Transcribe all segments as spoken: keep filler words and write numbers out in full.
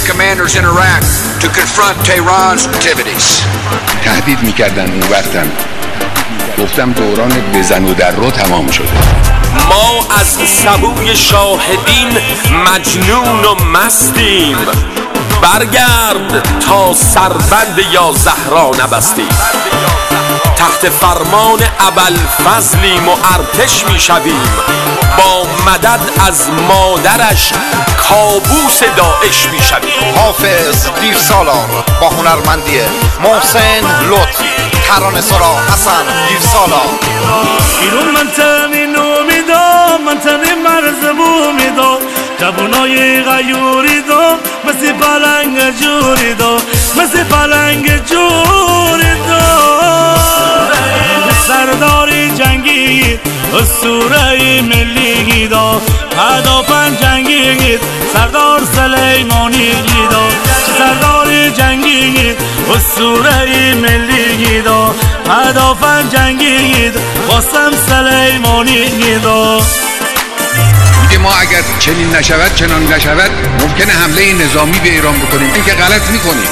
military commanders in Iraq to confront Tehran's activities. تهدید میکردن اون وقتم گفتم دوران بزن و در رو تمام شده. ما از سبوی شاهدین مجنون و مستیم، برگرد تا سربند یا زهرا نبستیم. تحت فرمان ابوالفضلیم و ارتش میشویم، با مدد از مادرش کابوس داعش میشویم. حافظ دیر سالار با هنرمندی محسن لطف، ترانه سرا حسن دیر سالار. ایرون منطقی نومی دام، منطقی مرز بومی دام، جوانای غیوری دام، مثل پلنگ جوری دام، مثل پلنگ جوری دام. سرداری جنگی اسطوره ملی دا، هدافن جنگی سردار سلیمانی دا. سرداری جنگی اسطوره ملی دا، هدافن جنگی قاسم سلیمانی دا. میگه ما اگر چنین نشود چنان نشود ممکنه حمله نظامی به ایران بکنیم. این که غلط میکنیم.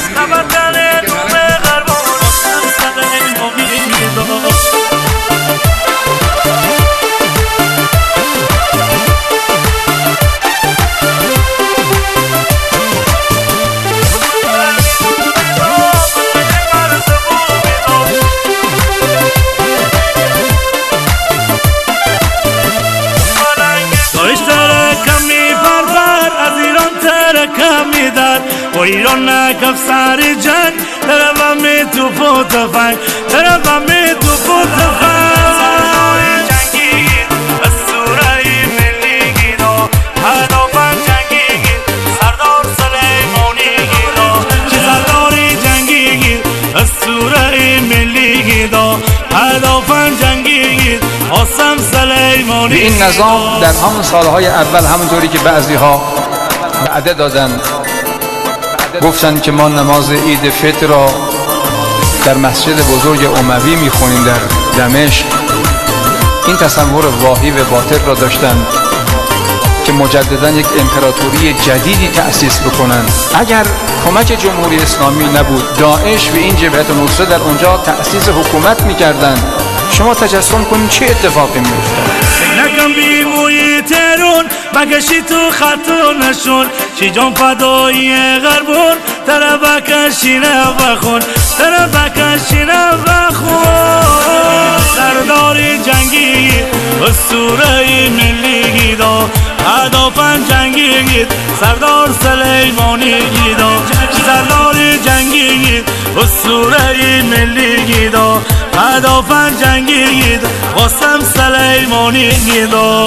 و ایران نکف سر جنگ، طرفم می توپ و تفنگ، طرفم می توپ و تفنگ. جنگید اسطوره ملی گیدا، هدافن جنگید سردار سلیمانی گیدا. سرداری جنگید اسطوره ملی گیدا، هدافن جنگید قاسم سلیمانی. این نظام در همون سالهای اول همونطوری که بعضی ها وعده دادن، گفتن که ما نماز عید فطر را در مسجد بزرگ اموی میخونیم در دمشق. این تصور واهی و باطل را داشتن که مجددا یک امپراتوری جدیدی تأسیس بکنن. اگر کمک جمهوری اسلامی نبود، داعش و این جبهت نصره در اونجا تأسیس حکومت میکردن. شما تجسم کنید چه اتفاقی میافتاد. نکن بی موی ترون بکشی تو خطو نشون، چی جان فدایی غربون ترا بکشینه بخون، ترا بکشینه بخون. سرداری جنگی اسطوره ملی گیدا، هدافن جنگی سردار سلیمانی گیدا. سرداری جنگی اسطوره ملی گیدا، هدافن جنگی قاسم سلیمانی گیدا.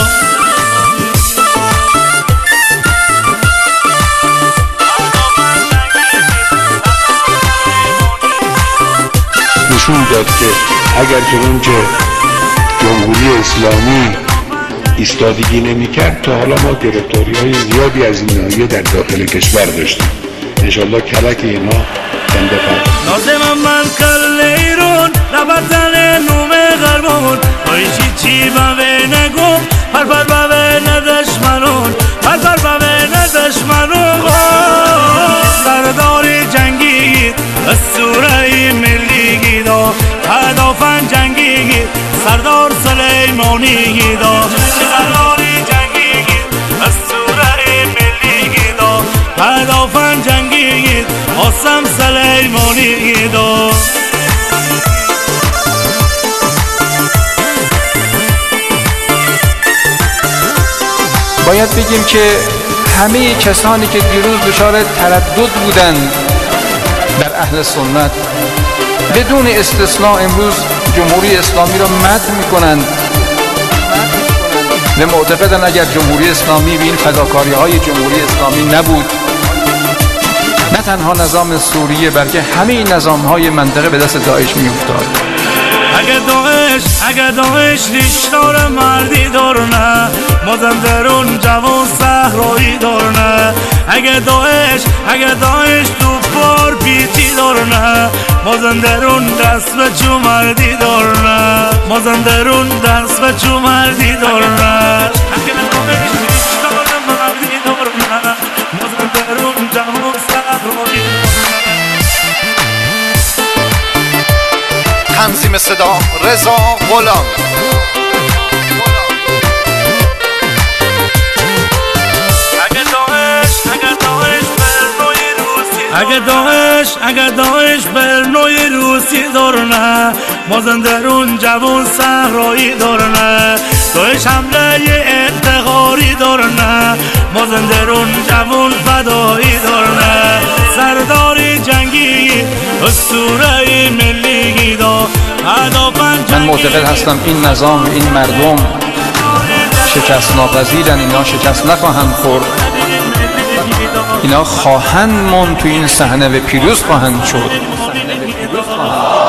نشون داد که اگر چنانچه جمهوری اسلامی ایستادگی نمی‌کرد تا حالا ما گرفتاری‌های زیادی از این ناحیه در داخل کشور داشتیم. انشالله کلک اینا کنده فرد. لازم من کل ایرون نبردن نوم غربون، آیشی چی باوی نگو پر پر باوی ندشمنون، پر پر باوی ندشمنون. سرداری جنگی اسطوره ملی گیدا، هدافن جنگی سردار سلیمانی گیدا. سرداری جنگی اسطوره ملی گیدا، هدافن جنگی قاسم سلیمانی گیدا. باید بگیم که همه کسانی که دیروز دچار تردد بودند در اهل سنت بدون استثناء امروز جمهوری اسلامی را مدح میکنند و معتقدند اگر جمهوری اسلامی به این فداکاری های جمهوری اسلامی نبود، نه تنها نظام سوریه بلکه همه نظام های منطقه به دست داعش می افتاد. اگه داعش اگه داعش ریشدار مردی دارنه، مازندران جوان صحرایی دارنه. اگه داعش اگه داعش تو بار بیتی دارنه، مازندران دست به چو مردی دارنه، مازندران دست به چو مردی دارنه. اگه داعش ریشدار مردی دارنه، مازندران جوان تنظیم صدا رضا غلام. اگه داعش اگه داعش بر نوع روسی دارنه مازندرون جوان صحرایی دارنه داعش حمله افتخاری دارنه مازندرون جوان فدایی دارنه سرداری جنگی اسطوره ملی دا من معتقد هستم این نظام این مردم شکست ناپذیرن، اینا شکست نخواهند خورد، اینا خواهند ماند تو این صحنه و پیروز خواهند شد.